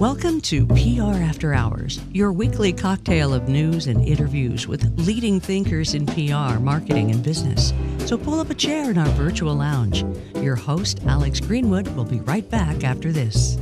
Welcome to PR After Hours, your weekly cocktail of news and interviews with leading thinkers in PR, marketing, and business. So pull up a chair in our virtual lounge. Your host, Alex Greenwood, will be right back after this.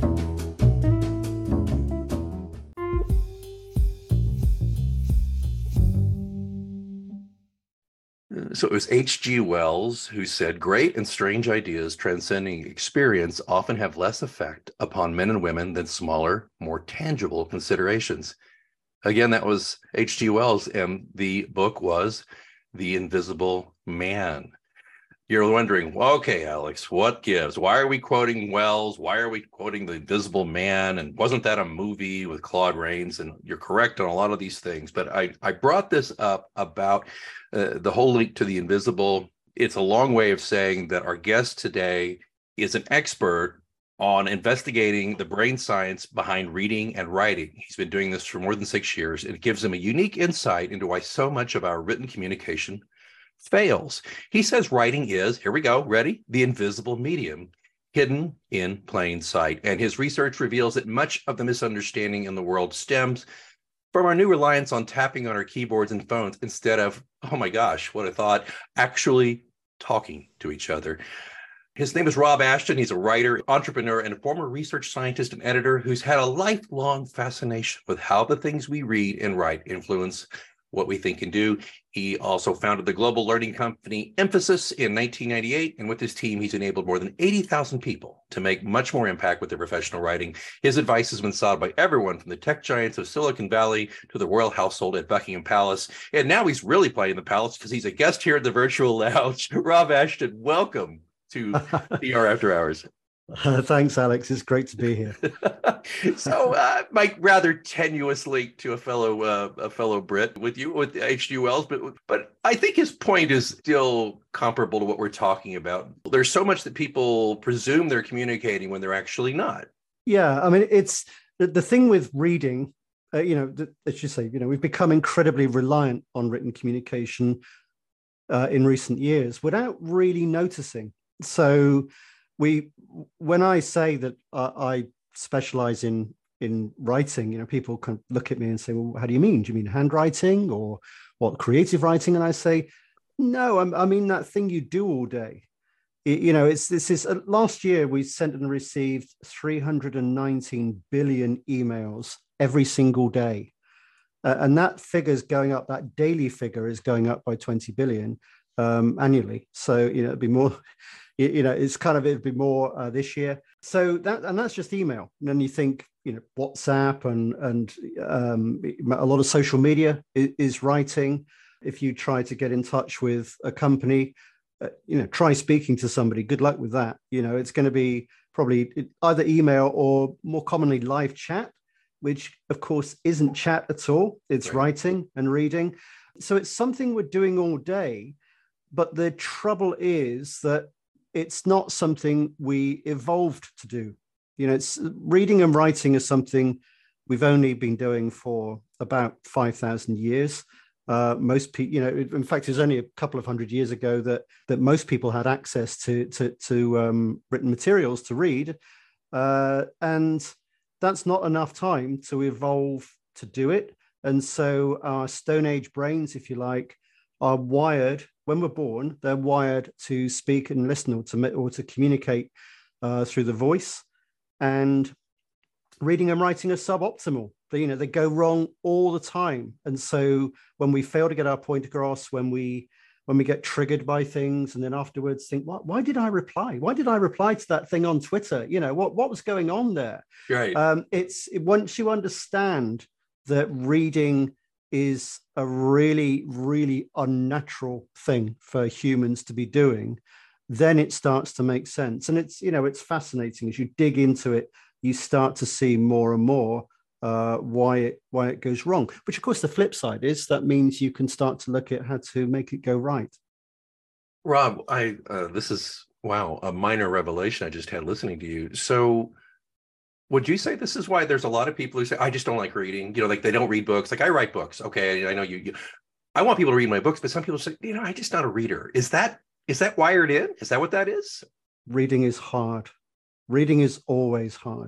So it was H.G. Wells who said, "Great and strange ideas transcending experience often have less effect upon men and women than smaller, more tangible considerations." Again, that was H.G. Wells, and the book was The Invisible Man. You're wondering, well, okay, Alex, what gives? Why are we quoting Wells? Why are we quoting The Invisible Man? And wasn't that a movie with Claude Rains? And you're correct on a lot of these things. But I brought this up about the whole link to the invisible. It's a long way of saying that our guest today is an expert on investigating the brain science behind reading and writing. He's been doing this for more than 6 years. It gives him a unique insight into why so much of our written communication fails. He says writing is, here we go, ready? The invisible medium, hidden in plain sight. And his research reveals that much of the misunderstanding in the world stems from our new reliance on tapping on our keyboards and phones instead of, oh my gosh, what a thought, actually talking to each other. His name is Rob Ashton. He's a writer, entrepreneur, and a former research scientist and editor who's had a lifelong fascination with how the things we read and write influence what we think and do. He also founded the global learning company Emphasis in 1998, and with his team, he's enabled more than 80,000 people to make much more impact with their professional writing. His advice has been sought by everyone from the tech giants of Silicon Valley to the royal household at Buckingham Palace, and now he's really playing the palace because he's a guest here at the virtual lounge. Rob Ashton, welcome to PR After Hours. Thanks, Alex. It's great to be here. So, my rather tenuous link to a fellow Brit with H.G. Wells, but I think his point is still comparable to what we're talking about. There's so much that people presume they're communicating when they're actually not. Yeah, I mean, it's the thing with reading. As you say, we've become incredibly reliant on written communication in recent years without really noticing. So when I say that I specialize in writing, people can look at me and say, well, how do you mean? Do you mean handwriting or what, creative writing? And I say, no, I mean that thing you do all day. Last year we sent and received 319 billion emails every single day. And that figure's going up, that daily figure is going up by 20 billion annually. So, it'd be more... it'd be more this year. So that's just email. And then you think, WhatsApp and a lot of social media is writing. If you try to get in touch with a company, try speaking to somebody. Good luck with that. It's going to be probably either email or more commonly live chat, which of course isn't chat at all. It's right. Writing and reading. So it's something we're doing all day. But the trouble is that it's not something we evolved to do. It's reading and writing is something we've only been doing for about 5,000 years. Most people, in fact, it was only a couple of hundred years ago that most people had access to written materials to read, and that's not enough time to evolve to do it. And so our Stone Age brains, if you like, are wired. When we're born, they're wired to speak and listen or to communicate through the voice. And reading and writing are suboptimal. They go wrong all the time. And so when we fail to get our point across, when we get triggered by things, and then afterwards think, why did I reply? Why did I reply to that thing on Twitter? What was going on there? Right. Once you understand that reading is a really, really unnatural thing for humans to be doing, then it starts to make sense. And it's fascinating. As you dig into it, you start to see more and more why it goes wrong. Which, of course, the flip side is that means you can start to look at how to make it go right. Rob, this is, wow, a minor revelation I just had listening to you. So would you say this is why there's a lot of people who say, I just don't like reading, like they don't read books. Like I write books. Okay. I know I want people to read my books, but some people say, I'm just not a reader. Is that wired in? Is that what that is? Reading is hard. Reading is always hard.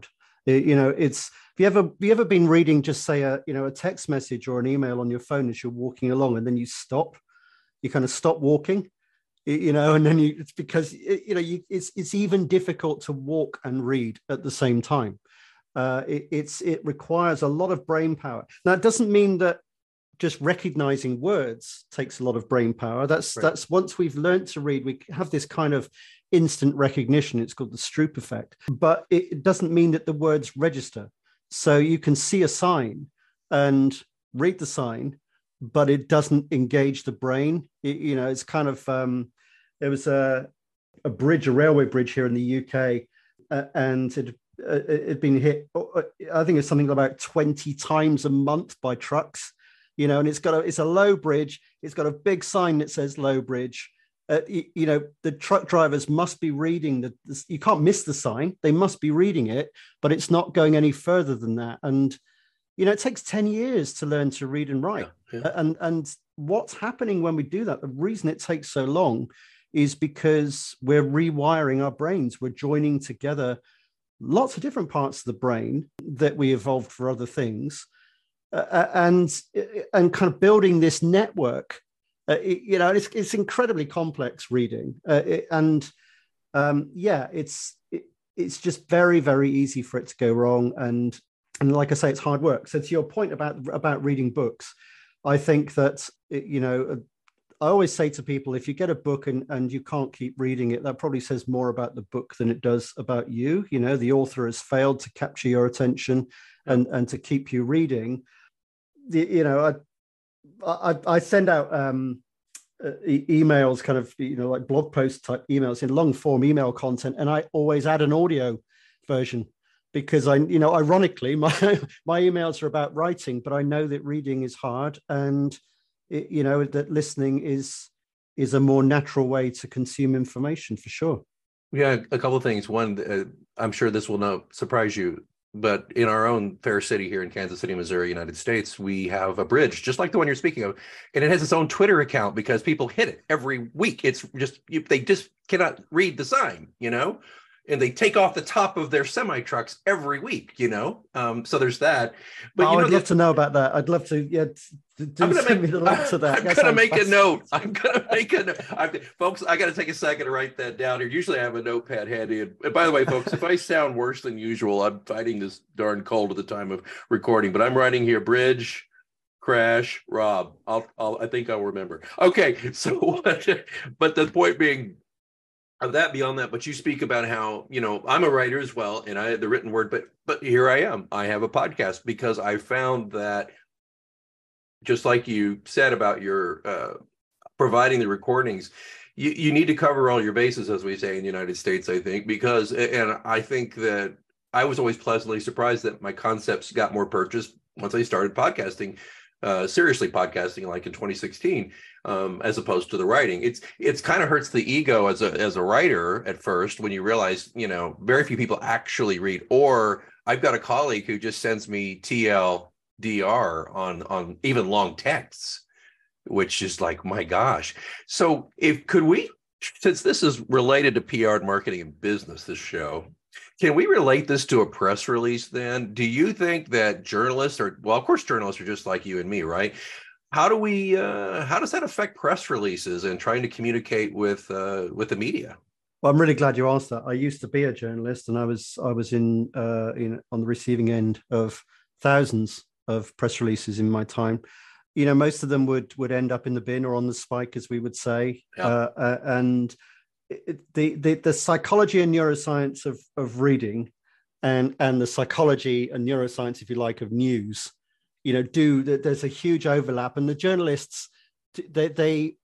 It's, have you ever been reading just say a text message or an email on your phone as you're walking along, and then you kind of stop walking, and then it's because it's even difficult to walk and read at the same time. It requires a lot of brain power. Now, it doesn't mean that just recognizing words takes a lot of brain power. That's once we've learned to read, we have this kind of instant recognition. It's called the Stroop effect, but it doesn't mean that the words register. So you can see a sign and read the sign, but it doesn't engage the brain. It's kind of there was a railway bridge here in the UK, and it'd been hit, I think it's something like about 20 times a month by trucks, and it's a low bridge. It's got a big sign that says low bridge. The truck drivers must be reading you can't miss the sign. They must be reading it, but it's not going any further than that. And, it takes 10 years to learn to read and write. Yeah. And what's happening when we do that, the reason it takes so long is because we're rewiring our brains. We're joining together lots of different parts of the brain that we evolved for other things, and kind of building this network. It's incredibly complex reading, it's just very, very easy for it to go wrong. And like I say, it's hard work. So to your point about reading books, I think that I always say to people, if you get a book and you can't keep reading it, that probably says more about the book than it does about you. The author has failed to capture your attention and to keep you reading. I send out emails, kind of, like blog post type emails in long form email content. And I always add an audio version because ironically, my emails are about writing, but I know that reading is hard, and that listening is a more natural way to consume information, for sure. Yeah, a couple of things. One, I'm sure this will not surprise you, but in our own fair city here in Kansas City, Missouri, United States, we have a bridge just like the one you're speaking of, and it has its own Twitter account because people hit it every week. It's just they just cannot read the sign, and they take off the top of their semi trucks every week, So there's that. But I'd love to know about that. I'd love to. Yeah, send me the link to that. I'm gonna make a note. Folks, I got to take a second to write that down here. Usually I have a notepad handy. And by the way, folks, if I sound worse than usual, I'm fighting this darn cold at the time of recording. But I'm writing here: bridge, crash, Rob. I think I'll remember. Okay, so but the point being. Of that, beyond that, but you speak about how, I'm a writer as well, and I had the written word, but here I am. I have a podcast because I found that, just like you said about your providing the recordings, you need to cover all your bases, as we say in the United States, I think, and I think that I was always pleasantly surprised that my concepts got more purchased once I started podcasting. Seriously podcasting, like in 2016, as opposed to the writing. It's kind of hurts the ego as a writer at first when you realize, very few people actually read. Or I've got a colleague who just sends me TLDR on even long texts, which is like, my gosh. So since this is related to PR and marketing and business, this show, can we relate this to a press release then? Do you think that journalists of course journalists are just like you and me, right? How does that affect press releases and trying to communicate with the media? Well, I'm really glad you asked that. I used to be a journalist, and I was on the receiving end of thousands of press releases in my time. Most of them would end up in the bin or on the spike, as we would say. Yeah. And the psychology and neuroscience of reading and the psychology and neuroscience, if you like, of news, there's a huge overlap. And the journalists, they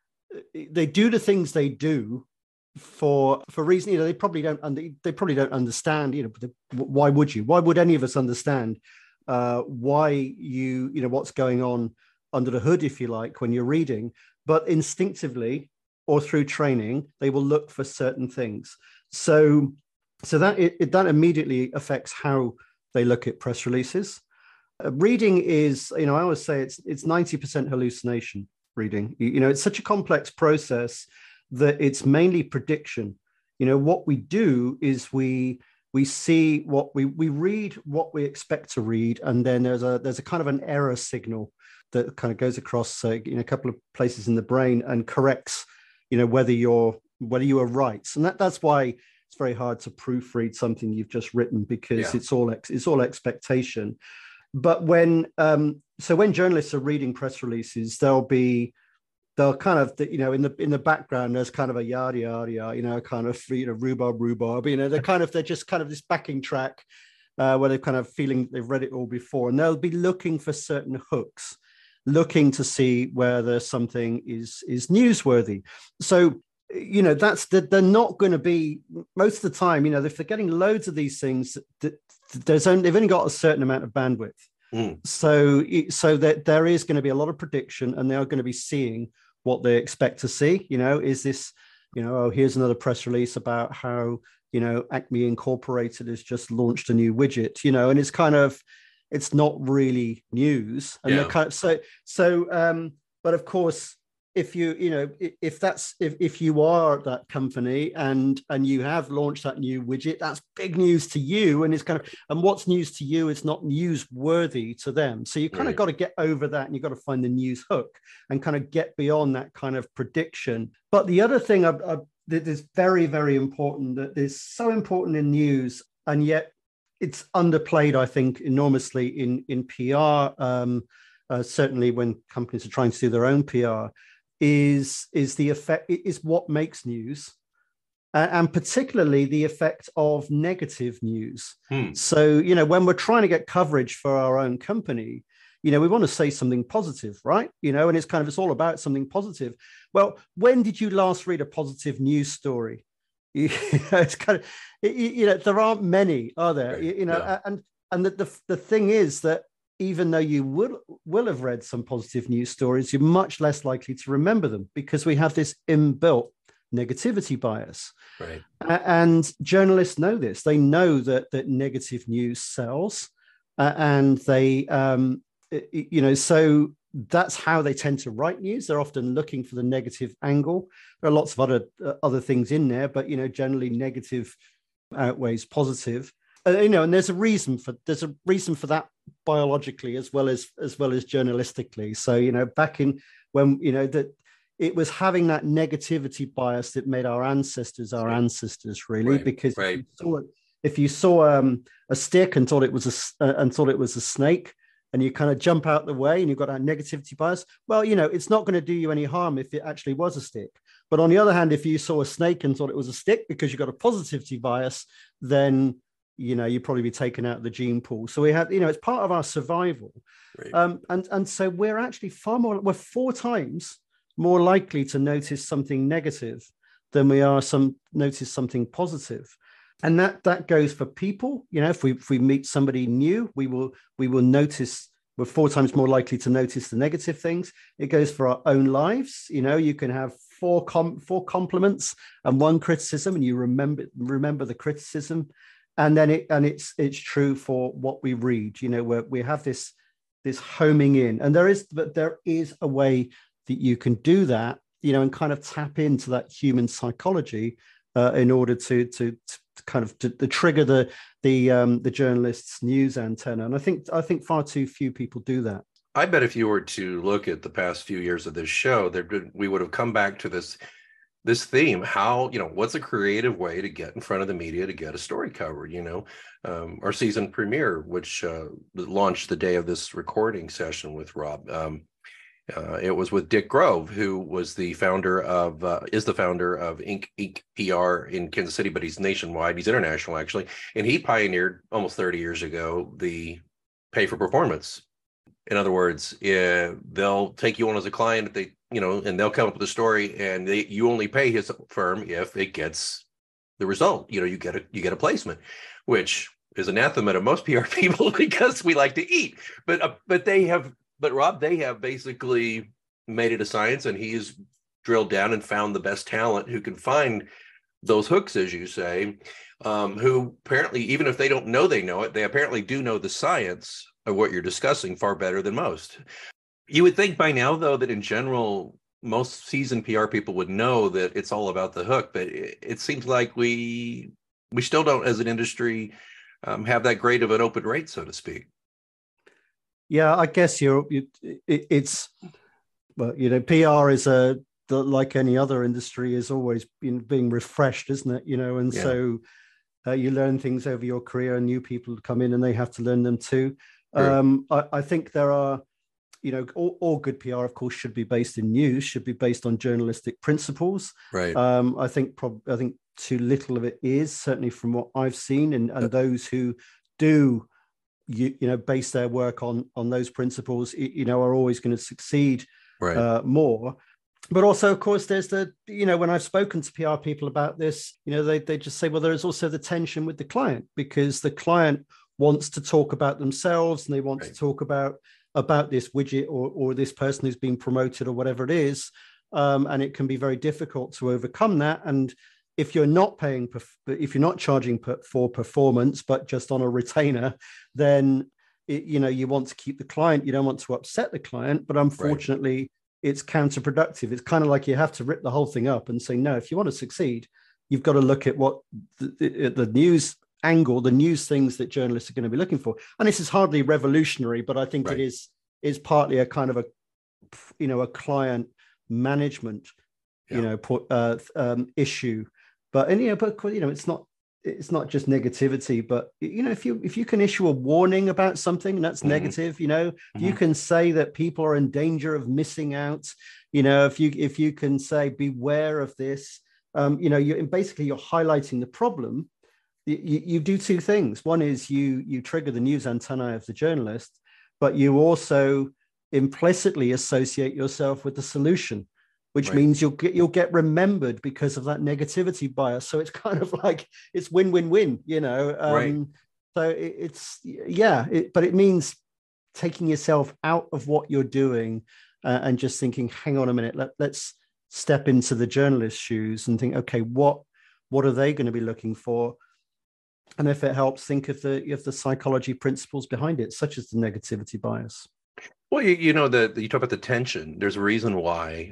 do the things they do for reason, they probably don't understand, why would any of us understand why what's going on under the hood, if you like, when you're reading, but instinctively or through training, they will look for certain things. So that immediately affects how they look at press releases. Reading is, I always say it's 90% hallucination. Reading, it's such a complex process that it's mainly prediction. What we do is we we see what we read what we expect to read, and then there's a kind of an error signal that kind of goes across a couple of places in the brain and corrects whether you are right. And that's why it's very hard to proofread something you've just written, because it's all expectation. But when journalists are reading press releases, they'll kind of, in the background, there's kind of a yada yada yada, kind of rhubarb, they're just kind of this backing track where they're kind of feeling they've read it all before, and they'll be looking for certain hooks, looking to see whether something is newsworthy. So they're not going to be, most of the time, if they're getting loads of these things, they've only got a certain amount of bandwidth. So that there is going to be a lot of prediction, and they are going to be seeing what they expect to see. Is this, here's another press release about how, Acme Incorporated has just launched a new widget, and it's kind of, it's not really news. And they're kind of, but of course, if if you are that company and you have launched that new widget, that's big news to you, and it's kind of, and what's news to you is not newsworthy to them. So you kind of got to get over that, and you've got to find the news hook and kind of get beyond that kind of prediction. But the other thing that is very, very important, that is so important in news, and yet it's underplayed, I think, enormously in PR, certainly when companies are trying to do their own PR, is the effect, is what makes news, and particularly the effect of negative news. So, when we're trying to get coverage for our own company, we want to say something positive, right? And it's all about something positive. Well, when did you last read a positive news story? It's kind of, there aren't many, are there? And the thing is that even though you will have read some positive news stories, you're much less likely to remember them, because we have this inbuilt negativity bias. Right. And journalists know this. They know that negative news sells, and they, so that's how they tend to write news. They're often looking for the negative angle. There are lots of other things in there, but generally negative outweighs positive. And there's a reason for that biologically as well as journalistically. So back in when that it was having that negativity bias that made our ancestors really, because if you saw a stick and thought it was a snake, and you kind of jump out the way and you've got that negativity bias, well, it's not going to do you any harm if it actually was a stick. But on the other hand, if you saw a snake and thought it was a stick because you've got a positivity bias, then you'd probably be taken out of the gene pool. So we have, it's part of our survival. Right. And so we're actually we're 4 times more likely to notice something negative than we are notice something positive. And that goes for people. If we meet somebody new, we will notice, we're 4 times more likely to notice the negative things. It goes for our own lives. You can have 4 compliments and 1 criticism, and you remember the criticism. And then it's true for what we read, where we have this homing in, and there is a way that you can do that, and kind of tap into that human psychology in order to kind of to trigger the journalist's news antenna. And I think far too few people do that. I bet if you were to look at the past few years of this show, we would have come back to this theme. How, what's a creative way to get in front of the media to get a story covered? Our season premiere, which launched the day of this recording session with Rob, it was with Dick Grove, who was is the founder of Inc PR in Kansas City, but he's nationwide. He's international, actually. And he pioneered almost 30 years ago the pay for performance. In other words, they'll take you on as a client if they, and they'll come up with a story, and you only pay his firm if it gets the result. You get a placement, which is anathema to most PR people because we like to eat. But Rob, they have basically made it a science, and he's drilled down and found the best talent who can find those hooks, as you say, who apparently, even if they don't know they know it, they apparently do know the science of what you're discussing far better than most. You would think by now, though, that in general, most seasoned PR people would know that it's all about the hook, but it seems like we We still don't, as an industry, have that great of an open rate, so to speak. Yeah, I guess it's, well, PR is like any other industry, is always being refreshed, isn't it? And Yeah. so you learn things over your career, and new people come in and they have to learn them too. I think there are, all good PR, of course, should be based in news, should be based on journalistic principles. Right. I think too little of it is, certainly from what I've seen, and those who do, base their work on those principles, are always going to succeed more. But also, of course, there's when I've spoken to PR people about this, they just say, well, there's also the tension with the client, because the client wants to talk about themselves, and they want to talk about this widget or this person who's being promoted or whatever it is. And it can be very difficult to overcome that. And if you're not charging for performance, but just on a retainer, then you want to keep the client. You don't want to upset the client. But unfortunately, it's counterproductive. It's kind of like you have to rip the whole thing up and say, no, if you want to succeed, you've got to look at what the news angle, the news things that journalists are going to be looking for. And this is hardly revolutionary, but I think it is partly a kind of a client management issue. But it's not just negativity, but if you can issue a warning about something that's negative, if you can say that people are in danger of missing out, if you can say beware of this, you're highlighting the problem. You do two things. One is you trigger the news antennae of the journalist, but you also implicitly associate yourself with the solution, which means you'll get remembered because of that negativity bias. So it's kind of like it's win-win-win, So but it means taking yourself out of what you're doing and just thinking, hang on a minute, let's step into the journalist's shoes and think, okay, what are they going to be looking for? And if it helps, think of the psychology principles behind it, such as the negativity bias. Well, you talk about the tension. There's a reason why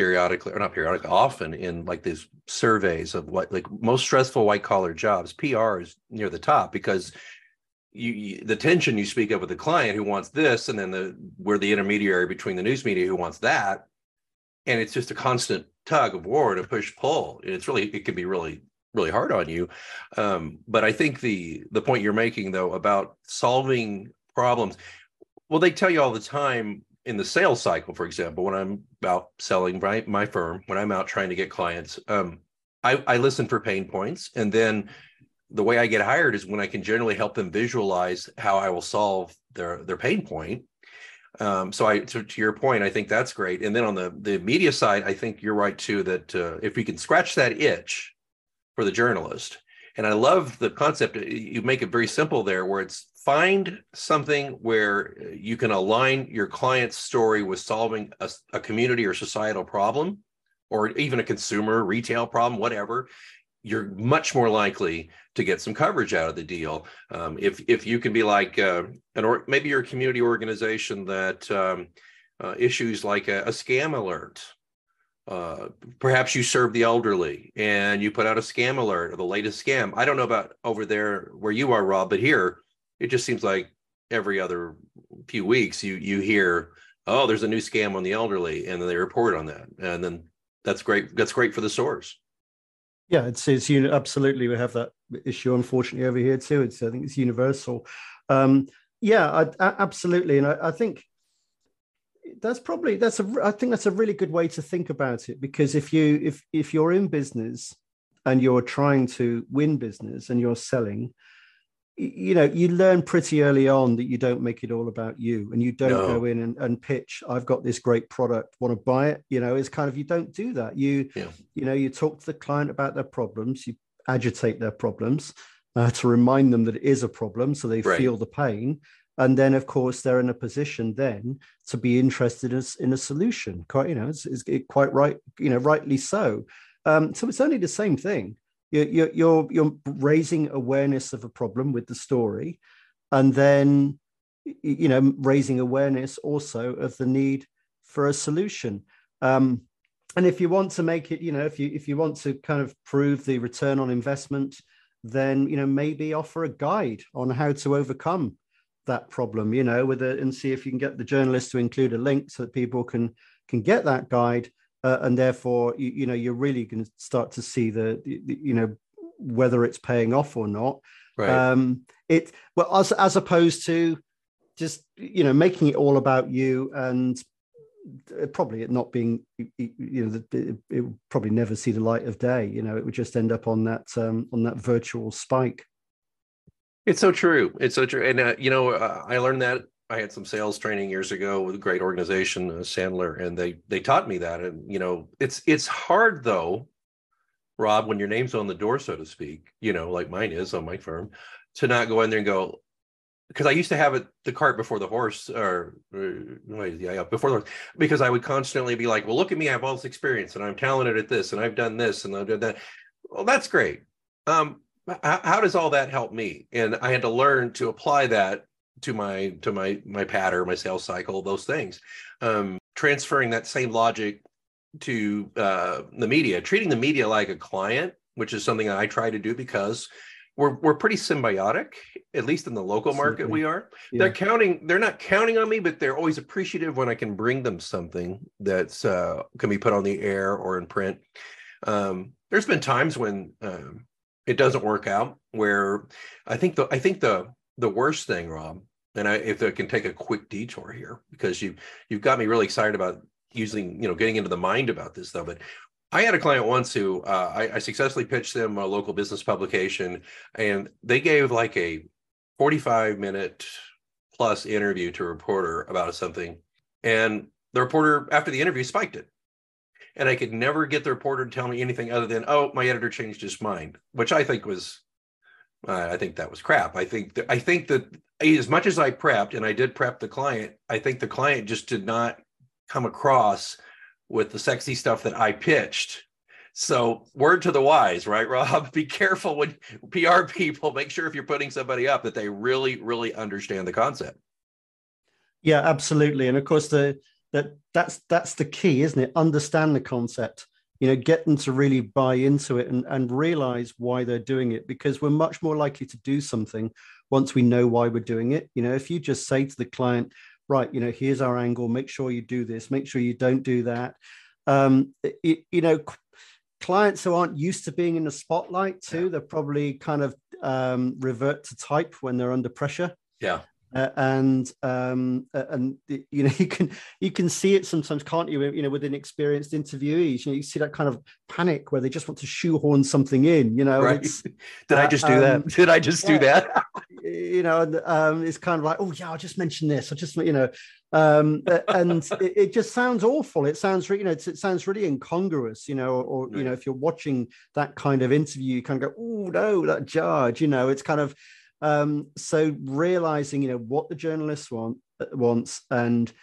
often in like these surveys of what like most stressful white collar jobs, PR is near the top, because the tension you speak of with the client who wants this, and then we're the intermediary between the news media who wants that, and it's just a constant tug of war and a push pull. It can be really, really hard on you. But I think the point you're making though about solving problems. Well, they tell you all the time in the sales cycle, for example, when I'm out selling my firm, when I'm out trying to get clients, I listen for pain points. And then the way I get hired is when I can generally help them visualize how I will solve their pain point. To your point, I think that's great. And then on the media side, I think you're right too, that if we can scratch that itch for the journalist, and I love the concept, you make it very simple there, where it's find something where you can align your client's story with solving a community or societal problem, or even a consumer retail problem, whatever. You're much more likely to get some coverage out of the deal. If you can be like, maybe you're a community organization that issues like a scam alert. Perhaps you serve the elderly and you put out a scam alert of the latest scam. I don't know about over there where you are, Rob, but here it just seems like every other few weeks you hear, oh, there's a new scam on the elderly, and then they report on that, and then that's great. That's great for the source. Yeah, it's absolutely, we have that issue unfortunately over here too. I think it's universal. Absolutely, and I think that's a really good way to think about it, because if you're in business and you're trying to win business and you're selling, you learn pretty early on that you don't make it all about you, and you don't go in and pitch, I've got this great product, want to buy it. It's kind of, you don't do that. You talk to the client about their problems, you agitate their problems to remind them that it is a problem, so they feel the pain. And then, of course, they're in a position then to be interested in a solution. It's quite right, rightly so. So it's only the same thing. You're raising awareness of a problem with the story, and then raising awareness also of the need for a solution. And if you want to make it, if you want to kind of prove the return on investment, then, maybe offer a guide on how to overcome that problem, and see if you can get the journalist to include a link so that people can get that guide. And therefore, you're really going to start to see the whether it's paying off or not. Right. As opposed to just, making it all about you, and probably it not being, it would probably never see the light of day. It would just end up on that virtual spike. It's so true. It's so true. And, I learned that. I had some sales training years ago with a great organization, Sandler, and they taught me that. And, it's hard, though, Rob, when your name's on the door, so to speak, like mine is on my firm, to not go in there and go, because I used to have the cart before the horse, before the horse, because I would constantly be like, well, look at me, I have all this experience and I'm talented at this and I've done this and I've done that. Well, that's great. How does all that help me? And I had to learn to apply that to my pattern, my sales cycle, those things. Transferring that same logic to the media, treating the media like a client, which is something I try to do because we're pretty symbiotic, at least in the local market. We are. Yeah. They're not counting on me, but they're always appreciative when I can bring them something that's can be put on the air or in print. There's been times when it doesn't work out, where I think the worst thing, Rob, and if I can take a quick detour here, because you've got me really excited about getting into the mind about this stuff. But I had a client once who I successfully pitched them a local business publication, and they gave like a 45-minute plus interview to a reporter about something. And the reporter, after the interview, spiked it. And I could never get the reporter to tell me anything other than, oh, my editor changed his mind, which I think was, I think that was crap. I think that as much as I prepped, and I did prep the client, I think the client just did not come across with the sexy stuff that I pitched. So word to the wise, right, Rob? Be careful when PR people, make sure if you're putting somebody up that they really, really understand the concept. Yeah, absolutely. And of course, that's the key, isn't it? Understand the concept, get them to really buy into it and realize why they're doing it, because we're much more likely to do something once we know why we're doing it. If you just say to the client, right, here's our angle, make sure you do this, make sure you don't do that. Clients who aren't used to being in the spotlight too, they're probably kind of revert to type when they're under pressure. Yeah. And you can see it sometimes, can't you? With inexperienced interviewees, you see that kind of panic where they just want to shoehorn something in. Right. Did I just do that? Did I just do that? It's kind of like, oh yeah, I'll just mention this. I'll just and it just sounds awful. It sounds it sounds really incongruous. Or if you're watching that kind of interview, you kind of go, oh no, that judge. It's kind of. So realizing, what the journalist wants and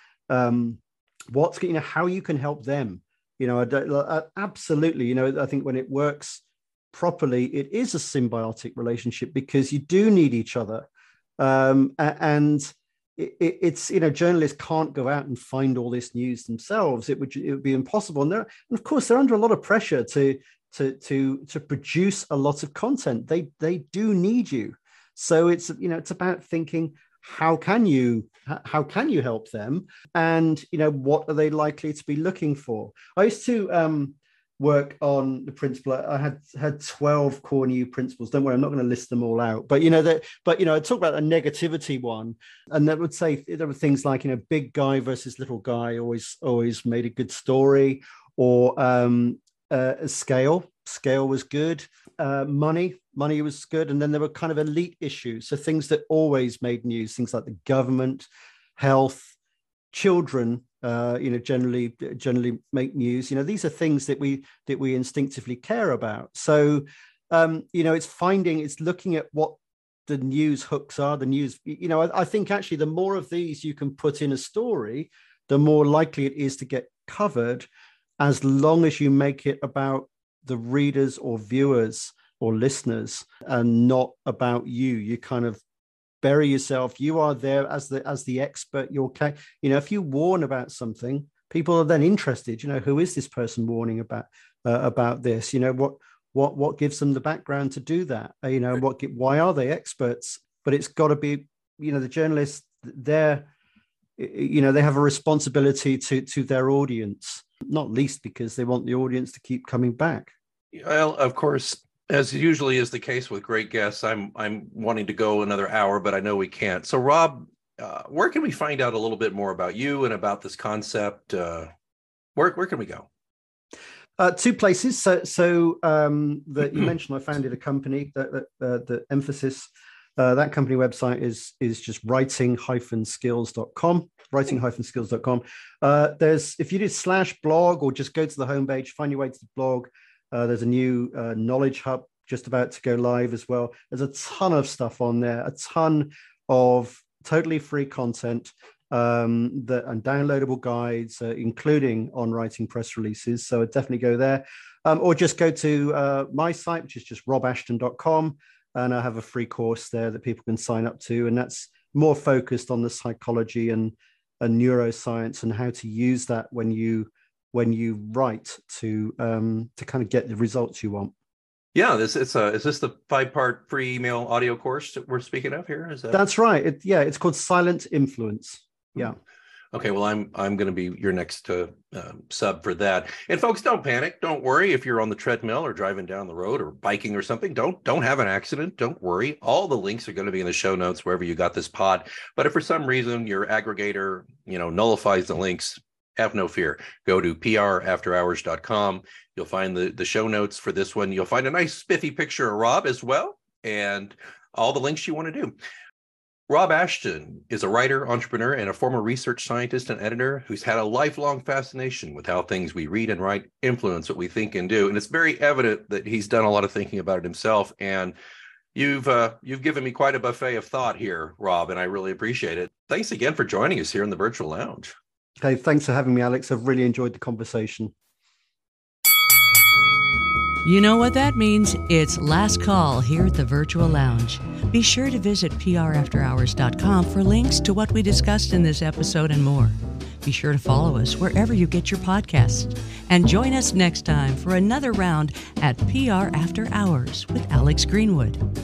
how you can help them, absolutely. I think when it works properly, it is a symbiotic relationship because you do need each other. And it's, journalists can't go out and find all this news themselves. It would be impossible. And of course, they're under a lot of pressure to produce a lot of content. They do need you. So it's about thinking, how can you help them, and what are they likely to be looking for? I used to work on the principle. I had 12 core new principles. Don't worry, I'm not going to list them all out. But I talk about a negativity one, and that would say there were things like big guy versus little guy always made a good story, or scale was good. Money was good. And then there were kind of elite issues. So things that always made news, things like the government, health, children, generally make news. These are things that we instinctively care about. So, it's looking at what the news hooks are, the news, I think actually the more of these you can put in a story, the more likely it is to get covered, as long as you make it about the readers or viewers or listeners and not about you. You kind of bury yourself. You are there as the expert. If you warn about something, people are then interested. Who is this person warning about this? what gives them the background to do that? Why are they experts? But it's got to be, the journalists, they have a responsibility to their audience, not least because they want the audience to keep coming back. Well, of course, as usually is the case with great guests, I'm wanting to go another hour, but I know we can't. So, Rob, where can we find out a little bit more about you and about this concept? Where can we go? Two places. So that you mentioned, I founded a company. The emphasis. That company website is just writing-skills.com. Writing-skills.com. There's, if you do /blog or just go to the homepage, find your way to the blog. There's a new knowledge hub just about to go live as well. There's a ton of stuff on there, a ton of totally free content and downloadable guides, including on writing press releases. So I'd definitely go there, or just go to my site, which is just robashton.com. And I have a free course there that people can sign up to. And that's more focused on the psychology and neuroscience and how to use that when you write to kind of get the results you want. Yeah, is this the 5-part free email audio course that we're speaking of here? Is that? That's right. It's called Silent Influence. Yeah. Okay, well, I'm going to be your next sub for that. And folks, don't panic. Don't worry if you're on the treadmill or driving down the road or biking or something. Don't have an accident. Don't worry. All the links are going to be in the show notes wherever you got this pod. But if for some reason your aggregator, nullifies the links, have no fear. Go to prafterhours.com. You'll find the show notes for this one. You'll find a nice spiffy picture of Rob as well, and all the links you want to do. Rob Ashton is a writer, entrepreneur, and a former research scientist and editor who's had a lifelong fascination with how things we read and write influence what we think and do. And it's very evident that he's done a lot of thinking about it himself. And you've given me quite a buffet of thought here, Rob, and I really appreciate it. Thanks again for joining us here in the virtual lounge. Okay, thanks for having me, Alex. I've really enjoyed the conversation. You know what that means? It's last call here at the Virtual Lounge. Be sure to visit prafterhours.com for links to what we discussed in this episode and more. Be sure to follow us wherever you get your podcasts. And join us next time for another round at PR After Hours with Alex Greenwood.